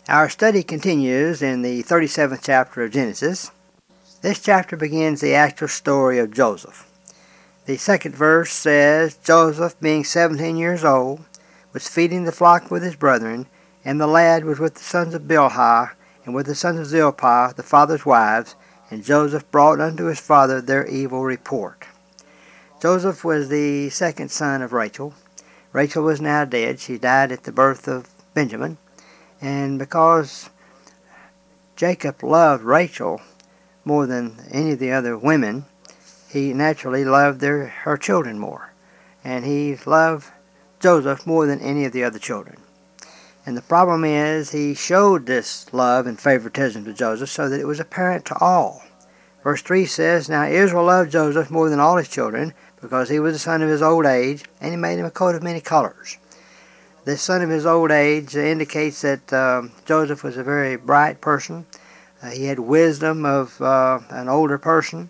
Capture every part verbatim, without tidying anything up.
Our study continues in the thirty-seventh chapter of Genesis. This chapter begins the actual story of Joseph. The second verse says, Joseph, being seventeen years old, was feeding the flock with his brethren, and the lad was with the sons of Bilhah, and with the sons of Zilpah, the father's wives, and Joseph brought unto his father their evil report. Joseph was the second son of Rachel. Rachel was now dead. She died at the birth of Benjamin. And because Jacob loved Rachel more than any of the other women, he naturally loved their, her children more. And he loved Joseph more than any of the other children. And the problem is he showed this love and favoritism to Joseph so that it was apparent to all. Verse three says, Now Israel loved Joseph more than all his children, because he was the son of his old age, and he made him a coat of many colors. This son of his old age indicates that uh, Joseph was a very bright person. Uh, he had wisdom of uh, an older person.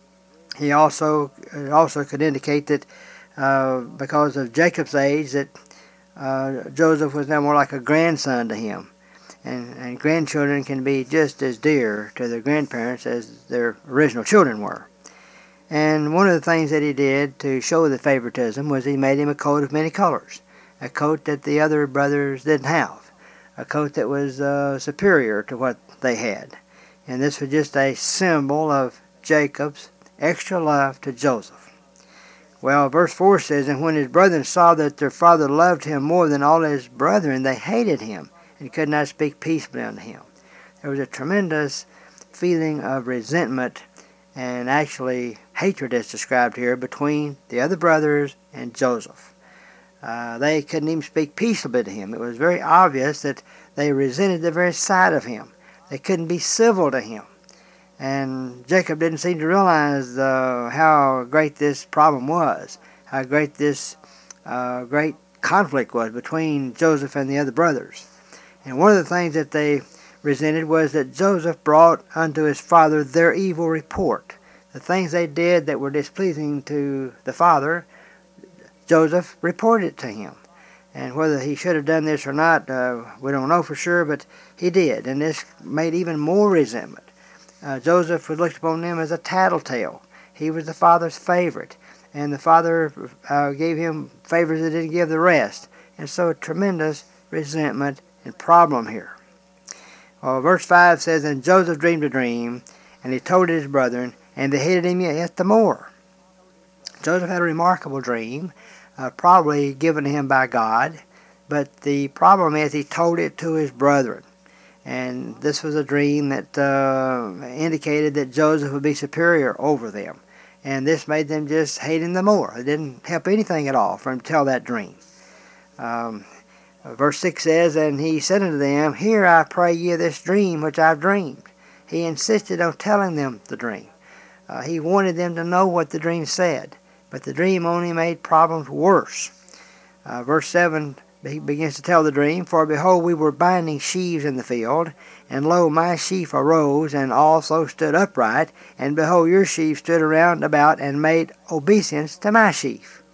He also it also could indicate that uh, because of Jacob's age, that uh, Joseph was now more like a grandson to him. And, and grandchildren can be just as dear to their grandparents as their original children were. And one of the things that he did to show the favoritism was he made him a coat of many colors. A coat that the other brothers didn't have, a coat that was uh, superior to what they had. And this was just a symbol of Jacob's extra love to Joseph. Well, verse four says, And when his brethren saw that their father loved him more than all his brethren, they hated him and could not speak peaceably unto him. There was a tremendous feeling of resentment and actually hatred, as described here, between the other brothers and Joseph. Uh, they couldn't even speak peaceably to him. It was very obvious that they resented the very sight of him. They couldn't be civil to him. And Jacob didn't seem to realize uh, how great this problem was, how great this uh, great conflict was between Joseph and the other brothers. And one of the things that they resented was that Joseph brought unto his father their evil report. The things they did that were displeasing to the father, Joseph reported it to him. And whether he should have done this or not, uh, we don't know for sure, but he did. And this made even more resentment. Uh, Joseph was looked upon him as a tattletale. He was the father's favorite. And the father uh, gave him favors that didn't give the rest. And so a tremendous resentment and problem here. Well, verse five says, And Joseph dreamed a dream, and he told it his brethren, and they hated him yet the more. Joseph had a remarkable dream, uh, probably given to him by God, but the problem is he told it to his brethren. And this was a dream that uh, indicated that Joseph would be superior over them. And this made them just hate him the more. It didn't help anything at all for him to tell that dream. Um, verse six says, And he said unto them, Hear, I pray ye, this dream which I've dreamed. He insisted on telling them the dream. Uh, he wanted them to know what the dream said. But the dream only made problems worse. Uh, verse seven, he begins to tell the dream, For behold, we were binding sheaves in the field, and lo, my sheaf arose, and also stood upright, and behold, your sheaf stood around about, and made obeisance to my sheaf.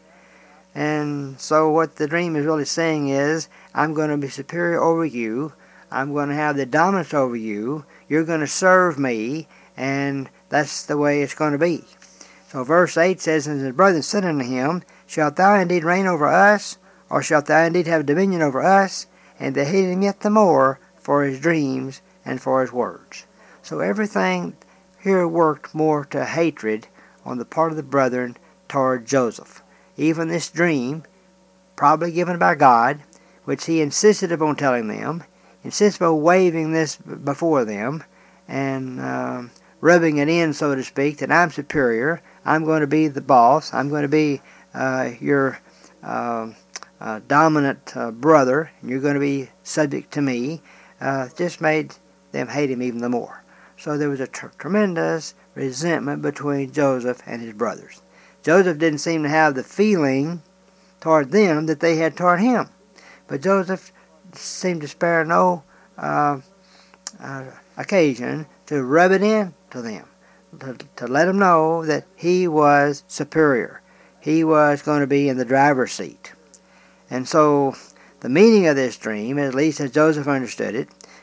And so what the dream is really saying is, I'm going to be superior over you, I'm going to have the dominance over you, you're going to serve me, and that's the way it's going to be. So verse eight says, And his brethren said unto him, Shalt thou indeed reign over us, or shalt thou indeed have dominion over us? And they hated him yet the more for his dreams and for his words. So everything here worked more to hatred on the part of the brethren toward Joseph. Even this dream, probably given by God, which he insisted upon telling them, insisted upon waving this before them, and uh, rubbing it in, so to speak, that I'm superior, I'm going to be the boss, I'm going to be uh, your uh, uh, dominant uh, brother, and you're going to be subject to me, uh, just made them hate him even the more. So there was a tr- tremendous resentment between Joseph and his brothers. Joseph didn't seem to have the feeling toward them that they had toward him. But Joseph seemed to spare no uh, uh, occasion to rub it in to them, to, to let them know that he was superior. He was going to be in the driver's seat. And so the meaning of this dream, at least as Joseph understood it,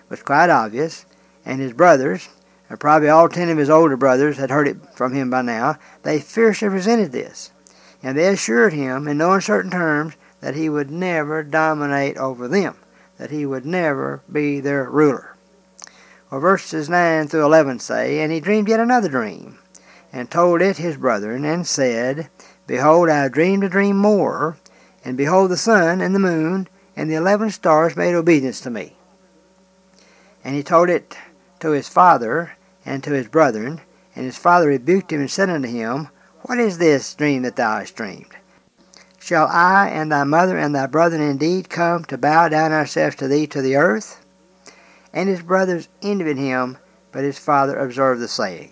was quite obvious, and his brothers, and probably all ten of his older brothers, had heard it from him by now. They fiercely resented this, and they assured him in no uncertain terms that he would never dominate over them, that he would never be their ruler. Well, verses nine through eleven say, And he dreamed yet another dream, and told it his brethren, and said, Behold, I have dreamed a dream more, and behold, the sun and the moon and the eleven stars made obedience to me. And he told it to his father and to his brethren, and his father rebuked him and said unto him, What is this dream that thou hast dreamed? Shall I and thy mother and thy brethren indeed come to bow down ourselves to thee to the earth? And his brothers envied him, but his father observed the saying.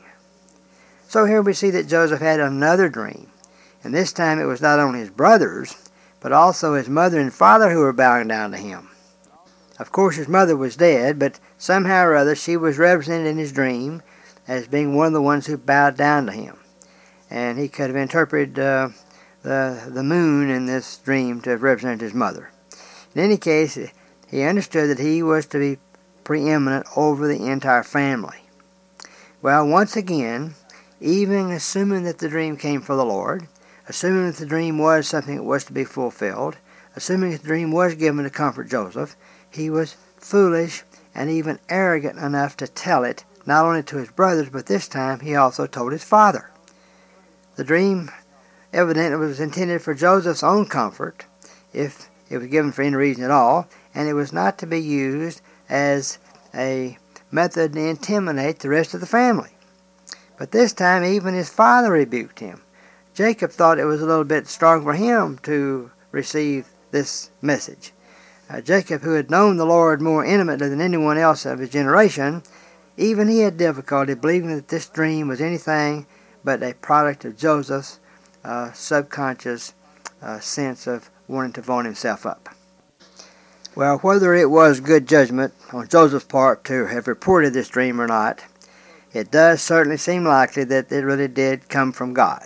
So here we see that Joseph had another dream, and this time it was not only his brothers, but also his mother and father who were bowing down to him. Of course, his mother was dead, but somehow or other she was represented in his dream as being one of the ones who bowed down to him. And he could have interpreted uh, the, the moon in this dream to have represented his mother. In any case, he understood that he was to be preeminent over the entire family. Well, once again, even assuming that the dream came from the Lord, assuming that the dream was something that was to be fulfilled, assuming that the dream was given to comfort Joseph, he was foolish and even arrogant enough to tell it not only to his brothers, but this time he also told his father. The dream evidently was intended for Joseph's own comfort, if it was given for any reason at all, and it was not to be used as a method to intimidate the rest of the family. But this time even his father rebuked him. Jacob thought it was a little bit strong for him to receive this message. Uh, Jacob, who had known the Lord more intimately than anyone else of his generation, even he had difficulty believing that this dream was anything but a product of Joseph's uh, subconscious uh, sense of wanting to vault himself up. Well, whether it was good judgment on Joseph's part to have reported this dream or not, it does certainly seem likely that it really did come from God.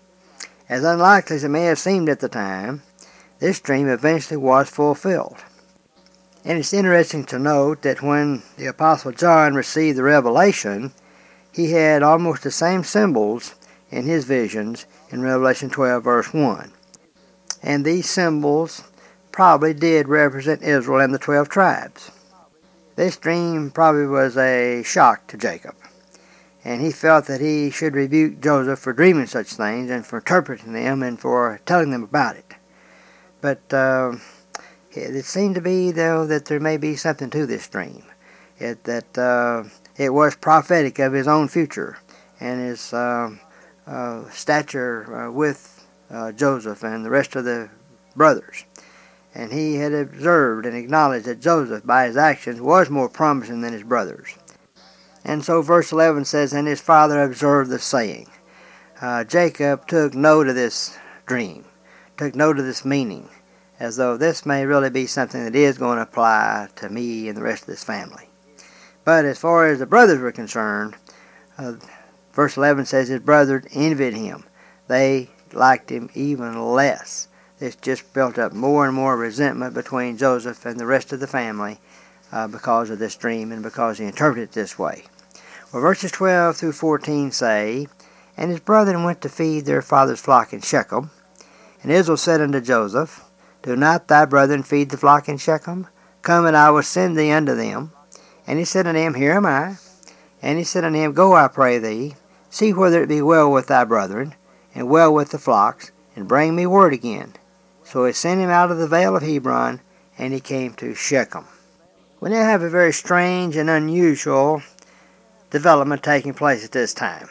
As unlikely as it may have seemed at the time, this dream eventually was fulfilled. And it's interesting to note that when the Apostle John received the revelation, he had almost the same symbols in his visions in Revelation twelve, verse one. And these symbols probably did represent Israel and the twelve tribes. This dream probably was a shock to Jacob, and he felt that he should rebuke Joseph for dreaming such things and for interpreting them and for telling them about it. But uh, it seemed to be, though, that there may be something to this dream, it, that uh, it was prophetic of his own future and his uh, uh, stature uh, with uh, Joseph and the rest of the brothers. And he had observed and acknowledged that Joseph, by his actions, was more promising than his brothers. And so verse eleven says, And his father observed the saying. Uh, Jacob took note of this dream, took note of this meaning, as though this may really be something that is going to apply to me and the rest of this family. But as far as the brothers were concerned, uh, verse eleven says his brothers envied him. They liked him even less. This just built up more and more resentment between Joseph and the rest of the family uh, because of this dream and because he interpreted it this way. Well, verses twelve through fourteen say, And his brethren went to feed their father's flock in Shechem. And Israel said unto Joseph, Do not thy brethren feed the flock in Shechem? Come, and I will send thee unto them. And he said unto him, Here am I. And he said unto him, Go, I pray thee, see whether it be well with thy brethren, and well with the flocks, and bring me word again. So he sent him out of the vale of Hebron, and he came to Shechem. We now have a very strange and unusual development taking place at this time.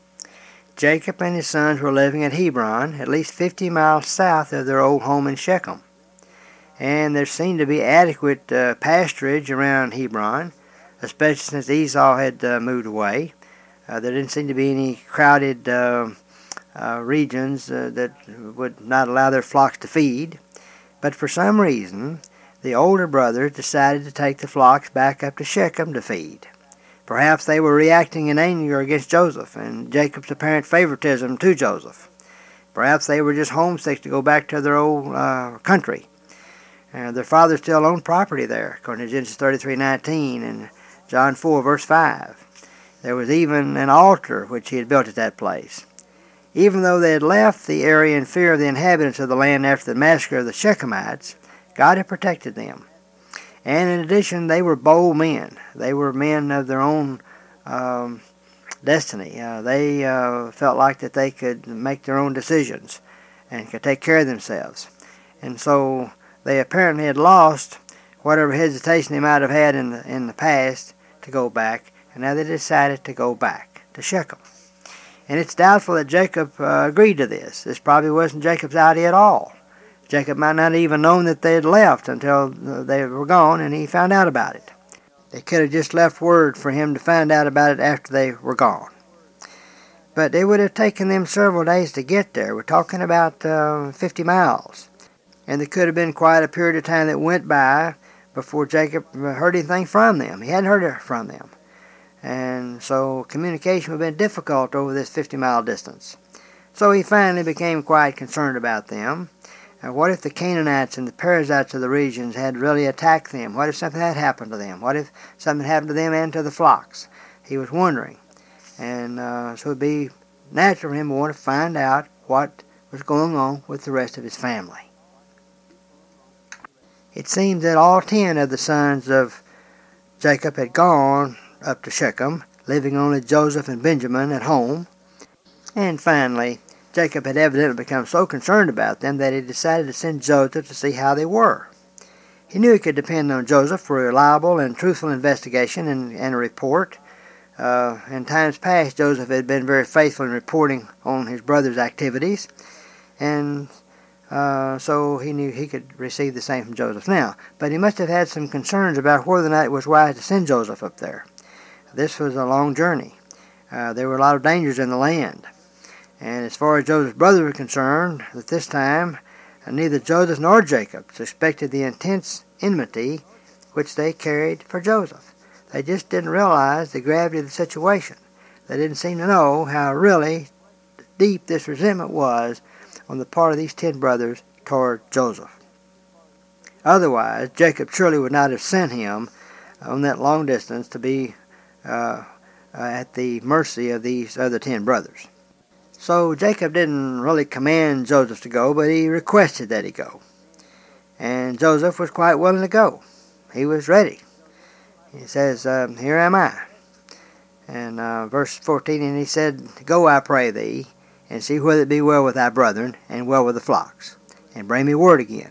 Jacob and his sons were living at Hebron, at least fifty miles south of their old home in Shechem. And there seemed to be adequate uh, pasturage around Hebron, especially since Esau had uh, moved away. Uh, there didn't seem to be any crowded uh, uh, regions uh, that would not allow their flocks to feed. But for some reason, the older brothers decided to take the flocks back up to Shechem to feed. Perhaps they were reacting in anger against Joseph and Jacob's apparent favoritism to Joseph. Perhaps they were just homesick to go back to their old uh, country. Uh, their father still owned property there, according to Genesis thirty-three nineteen and John four, verse five. There was even an altar which he had built at that place. Even though they had left the area in fear of the inhabitants of the land after the massacre of the Shechemites, God had protected them. And in addition, they were bold men. They were men of their own um, destiny. Uh, they uh, felt like that they could make their own decisions and could take care of themselves. And so they apparently had lost whatever hesitation they might have had in the, in the past to go back, and now they decided to go back to Shechem. And it's doubtful that Jacob uh, agreed to this. This probably wasn't Jacob's idea at all. Jacob might not have even known that they had left until they were gone and he found out about it. They could have just left word for him to find out about it after they were gone. But it would have taken them several days to get there. We're talking about uh, fifty miles. And there could have been quite a period of time that went by before Jacob heard anything from them. He hadn't heard it from them. And so communication would have been difficult over this fifty-mile distance. So he finally became quite concerned about them. Uh, what if the Canaanites and the Perizzites of the regions had really attacked them? What if something had happened to them? What if something happened to them and to the flocks? He was wondering. And uh, so it would be natural for him to want to find out what was going on with the rest of his family. It seems that all ten of the sons of Jacob had gone up to Shechem, leaving only Joseph and Benjamin at home. And finally, Jacob had evidently become so concerned about them that he decided to send Joseph to see how they were. He knew he could depend on Joseph for a reliable and truthful investigation and, and a report. Uh, in times past, Joseph had been very faithful in reporting on his brother's activities, and uh, so he knew he could receive the same from Joseph now. But he must have had some concerns about whether or not it was wise to send Joseph up there. This was a long journey. Uh, there were a lot of dangers in the land. And as far as Joseph's brothers were concerned, at this time, neither Joseph nor Jacob suspected the intense enmity which they carried for Joseph. They just didn't realize the gravity of the situation. They didn't seem to know how really deep this resentment was on the part of these ten brothers toward Joseph. Otherwise, Jacob surely would not have sent him on that long distance to be uh, uh, at the mercy of these other ten brothers. So Jacob didn't really command Joseph to go, but he requested that he go. And Joseph was quite willing to go. He was ready. He says, uh, here am I. And uh, verse fourteen, and he said, go, I pray thee, and see whether it be well with thy brethren, and well with the flocks, and bring me word again.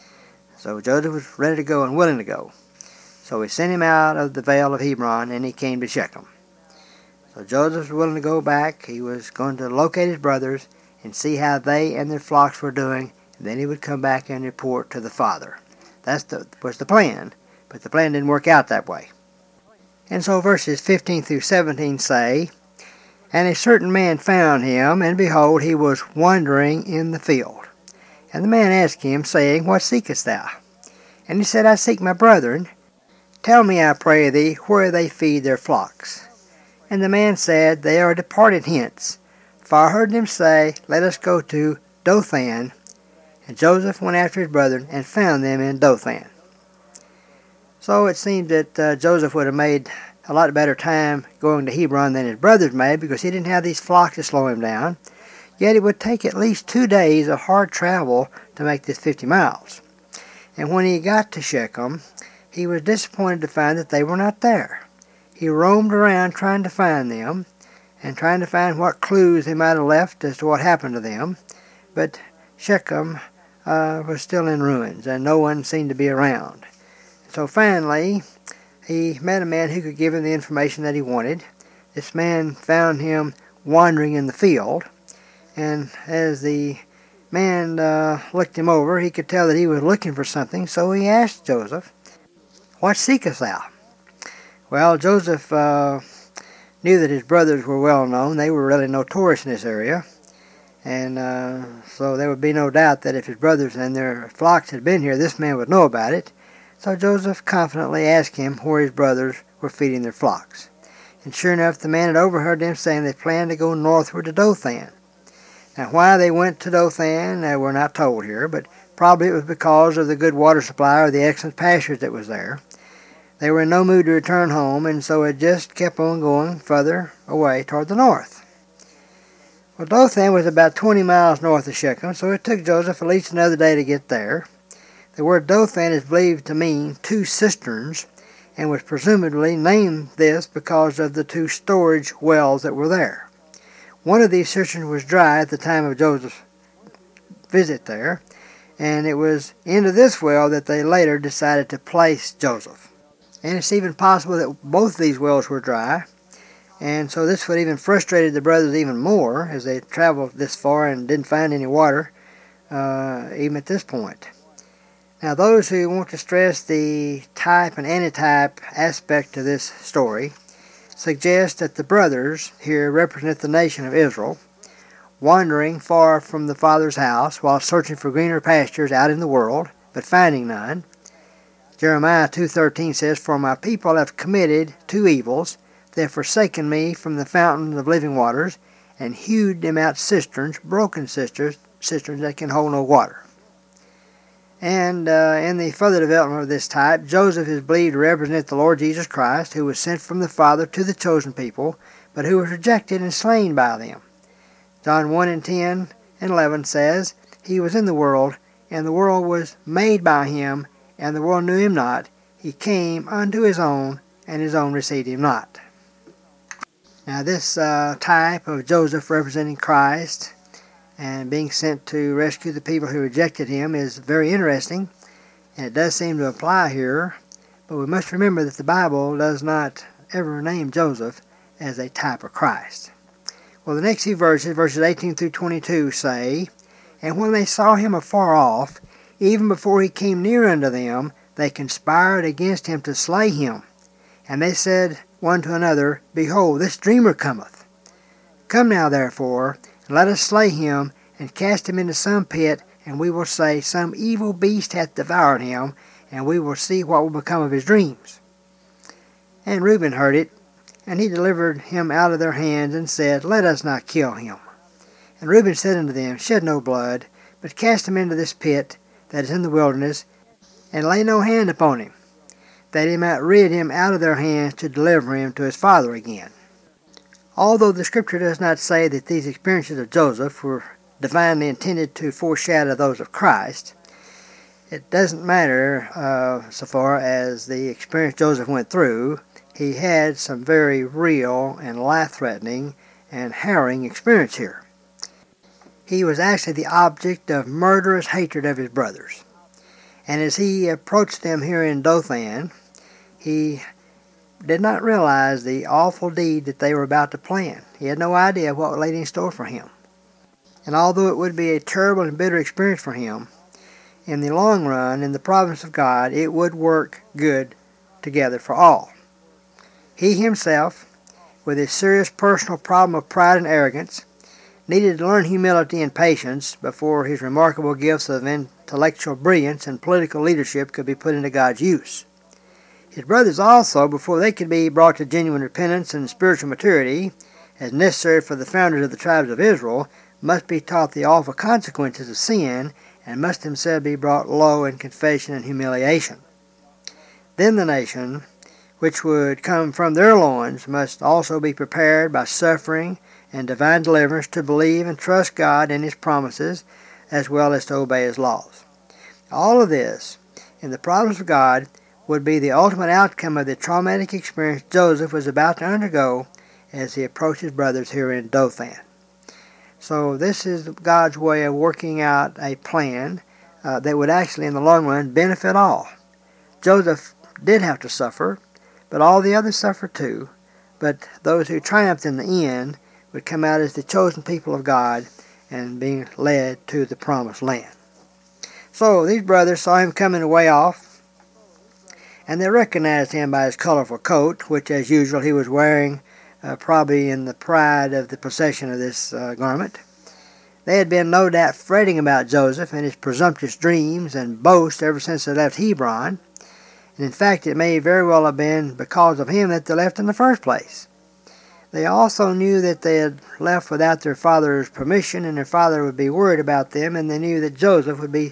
So Joseph was ready to go and willing to go. So he sent him out of the vale of Hebron, and he came to Shechem. So Joseph was willing to go back. He was going to locate his brothers and see how they and their flocks were doing, and then he would come back and report to the father. That was the plan, but the plan didn't work out that way. And so verses fifteen through seventeen say, and a certain man found him, and behold, he was wandering in the field. And the man asked him, saying, what seekest thou? And he said, I seek my brethren. Tell me, I pray thee, where they feed their flocks. And the man said, they are departed hence. For I heard them say, let us go to Dothan. And Joseph went after his brethren, and found them in Dothan. So it seemed that uh, Joseph would have made a lot better time going to Hebron than his brothers made, because he didn't have these flocks to slow him down. Yet it would take at least two days of hard travel to make this fifty miles. And when he got to Shechem, he was disappointed to find that they were not there. He roamed around trying to find them, and trying to find what clues they might have left as to what happened to them. But Shechem uh, was still in ruins, and no one seemed to be around. So finally, he met a man who could give him the information that he wanted. This man found him wandering in the field, and as the man uh, looked him over, he could tell that he was looking for something, so he asked Joseph, what seekest thou? Well, Joseph uh, knew that his brothers were well known. They were really notorious in this area. And uh, so there would be no doubt that if his brothers and their flocks had been here, this man would know about it. So Joseph confidently asked him where his brothers were feeding their flocks. And sure enough, the man had overheard them saying they planned to go northward to Dothan. Now, why they went to Dothan, uh, we're not told here, but Probably it was because of the good water supply or the excellent pastures that was there. They were in no mood to return home, and so it just kept on going further away toward the north. Well, Dothan was about twenty miles north of Shechem, so it took Joseph at least another day to get there. The word Dothan is believed to mean two cisterns, and was presumably named this because of the two storage wells that were there. One of these cisterns was dry at the time of Joseph's visit there, and it was into this well that they later decided to place Joseph. And it's even possible that both these wells were dry, and so this would even frustrated the brothers even more as they traveled this far and didn't find any water, uh, even at this point. Now, those who want to stress the type and antitype aspect to this story suggest that the brothers here represent the nation of Israel, wandering far from the Father's house while searching for greener pastures out in the world, but finding none. Jeremiah two thirteen says, "For my people have committed two evils. They have forsaken me from the fountains of living waters, and hewed them out cisterns, broken cisterns, cisterns that can hold no water." And uh, in the further development of this type, Joseph is believed to represent the Lord Jesus Christ, who was sent from the Father to the chosen people, but who was rejected and slain by them. John one and ten and eleven says, "He was in the world, and the world was made by him, and the world knew him not. He came unto his own, and his own received him not." Now this uh, type of Joseph representing Christ and being sent to rescue the people who rejected him is very interesting, and it does seem to apply here, but we must remember that the Bible does not ever name Joseph as a type of Christ. Well, the next few verses, verses eighteen through twenty-two, say, "And when they saw him afar off, even before he came near unto them, they conspired against him to slay him. And they said one to another, Behold, this dreamer cometh. Come now, therefore, and let us slay him, and cast him into some pit, and we will say, Some evil beast hath devoured him, and we will see what will become of his dreams. And Reuben heard it, and he delivered him out of their hands, and said, Let us not kill him. And Reuben said unto them, Shed no blood, but cast him into this pit that is in the wilderness, and lay no hand upon him, that he might rid him out of their hands to deliver him to his father again." Although the Scripture does not say that these experiences of Joseph were divinely intended to foreshadow those of Christ, it doesn't matter uh, so far as the experience Joseph went through. He had some very real and life-threatening and harrowing experience here. He was actually the object of murderous hatred of his brothers. And as he approached them here in Dothan, he did not realize the awful deed that they were about to plan. He had no idea what lay in store for him. And although it would be a terrible and bitter experience for him, in the long run, in the providence of God, it would work good together for all. He himself, with his serious personal problem of pride and arrogance, needed to learn humility and patience before his remarkable gifts of intellectual brilliance and political leadership could be put into God's use. His brothers also, before they could be brought to genuine repentance and spiritual maturity, as necessary for the founders of the tribes of Israel, must be taught the awful consequences of sin, and must themselves be brought low in confession and humiliation. Then the nation, which would come from their loins, must also be prepared by suffering and divine deliverance to believe and trust God and His promises, as well as to obey His laws. All of this, in the providence of God, would be the ultimate outcome of the traumatic experience Joseph was about to undergo as he approached his brothers here in Dothan. So this is God's way of working out a plan uh, that would actually, in the long run, benefit all. Joseph did have to suffer, but all the others suffered too. But those who triumphed in the end would come out as the chosen people of God and being led to the promised land. So these brothers saw him coming away off, and they recognized him by his colorful coat, which as usual he was wearing uh, probably in the pride of the possession of this uh, garment. They had been no doubt fretting about Joseph and his presumptuous dreams and boast ever since they left Hebron, and in fact it may very well have been because of him that they left in the first place. They also knew that they had left without their father's permission, and their father would be worried about them, and they knew that Joseph would be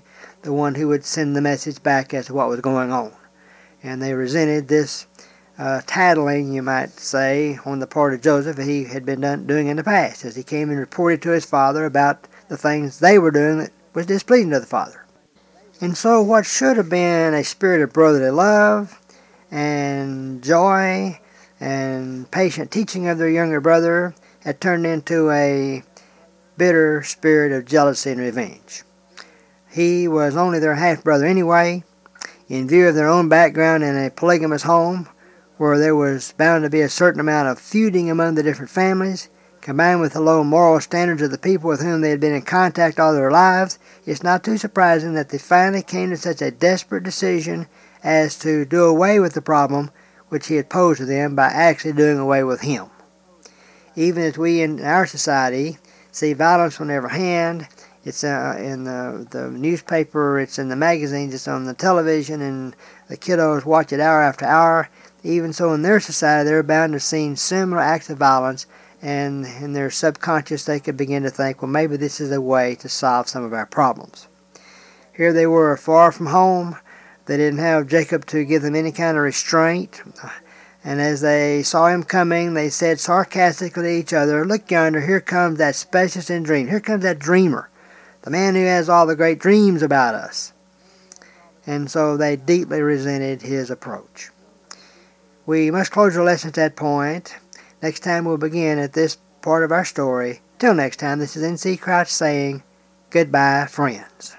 the one who would send the message back as to what was going on. And they resented this uh, tattling, you might say, on the part of Joseph that he had been done, doing in the past, as he came and reported to his father about the things they were doing that was displeasing to the father. And so what should have been a spirit of brotherly love and joy and patient teaching of their younger brother had turned into a bitter spirit of jealousy and revenge. He was only their half-brother anyway, in view of their own background in a polygamous home where there was bound to be a certain amount of feuding among the different families, combined with the low moral standards of the people with whom they had been in contact all their lives. It's not too surprising that they finally came to such a desperate decision as to do away with the problem which he had posed to them by actually doing away with him. Even as we in our society see violence on every hand, it's uh, in the, the newspaper, it's in the magazines, it's on the television, and the kiddos watch it hour after hour. Even so, in their society, they're bound to see similar acts of violence, and in their subconscious they could begin to think, well, maybe this is a way to solve some of our problems. Here they were far from home. They didn't have Jacob to give them any kind of restraint. And as they saw him coming, they said sarcastically to each other, look yonder, here comes that specialist in dreams. Here comes that dreamer, the man who has all the great dreams about us. And so they deeply resented his approach. We must close our lesson at that point. Next time we'll begin at this part of our story. Till next time, this is N C Crouch saying, goodbye, friends.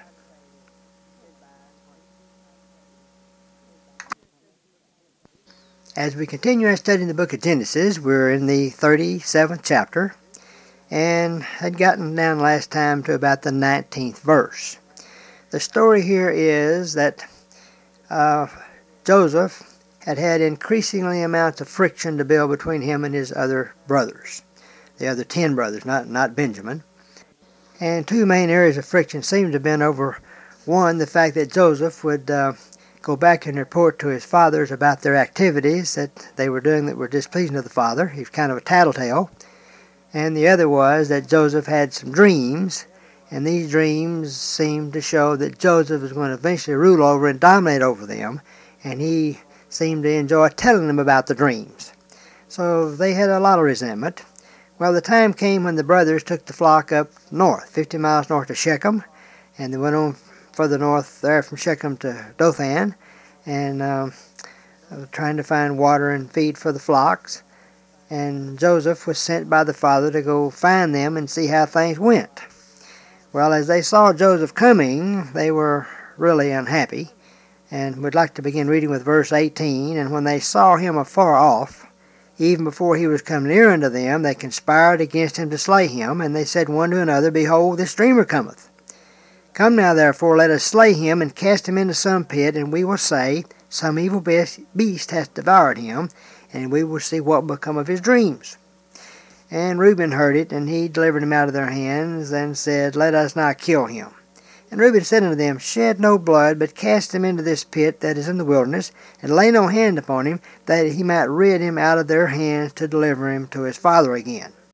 As we continue our study in the book of Genesis, we're in the thirty-seventh chapter, and had gotten down last time to about the nineteenth verse. The story here is that uh, Joseph had had increasingly amounts of friction to build between him and his other brothers, the other ten brothers, not, not Benjamin. And two main areas of friction seemed to have been over, one, the fact that Joseph would uh, go back and report to his fathers about their activities that they were doing that were displeasing to the father. He was kind of a tattletale. And the other was that Joseph had some dreams, and these dreams seemed to show that Joseph was going to eventually rule over and dominate over them, and he seemed to enjoy telling them about the dreams. So they had a lot of resentment. Well, the time came when the brothers took the flock up north, fifty miles north of Shechem, and they went on further north there from Shechem to Dothan, and uh, trying to find water and feed for the flocks. And Joseph was sent by the father to go find them and see how things went. Well, as they saw Joseph coming, they were really unhappy, and would like to begin reading with verse eighteen. And when they saw him afar off, even before he was come near unto them, they conspired against him to slay him. And they said one to another, behold, this dreamer cometh. Come now, therefore, let us slay him, and cast him into some pit, and we will say, some evil beast hath devoured him, and we will see what will become of his dreams. And Reuben heard it, and he delivered him out of their hands, and said, let us not kill him. And Reuben said unto them, shed no blood, but cast him into this pit that is in the wilderness, and lay no hand upon him, that he might rid him out of their hands to deliver him to his father again.